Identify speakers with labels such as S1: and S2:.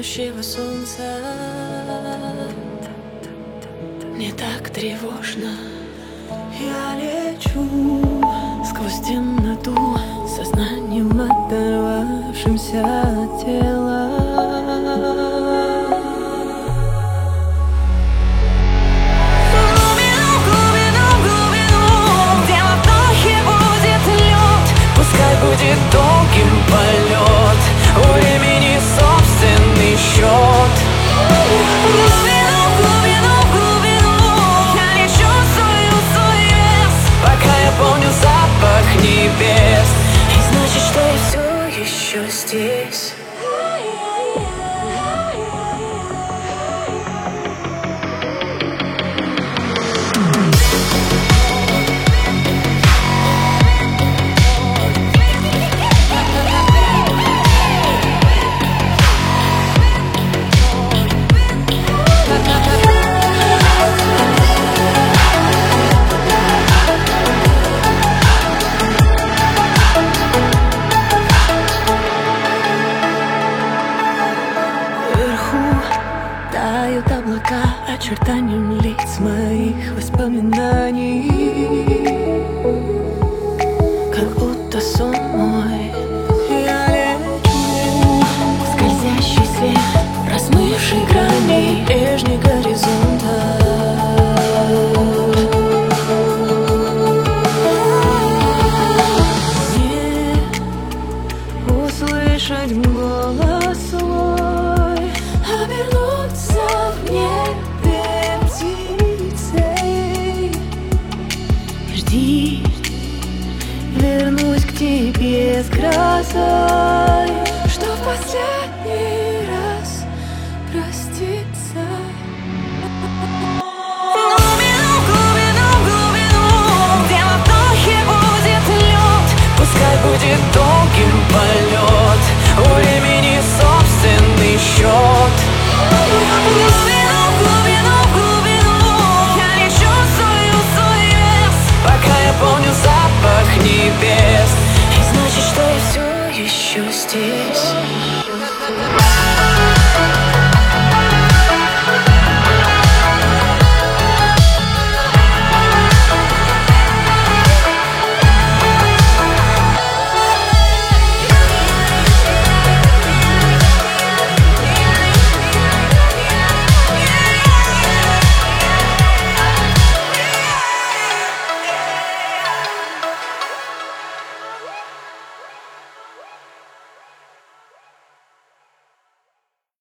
S1: гаснущего солнца. Мне так тревожно. Я лечу сквозь темноту, сознанием оторвавшимся от тела.
S2: Будет долгим полет, у времени собственный счет. В глубину, я не чувствую свой вес, пока я помню запах небес. И значит, что я все еще здесь.
S1: Тают облака очертанием лиц моих воспоминаний, как будто сон мой. Я лечу скользящий свет, размывший грани прежних горизонта. Не услышать голос свой, обернуться в небе птицей. Жди, вернусь к тебе с грозой.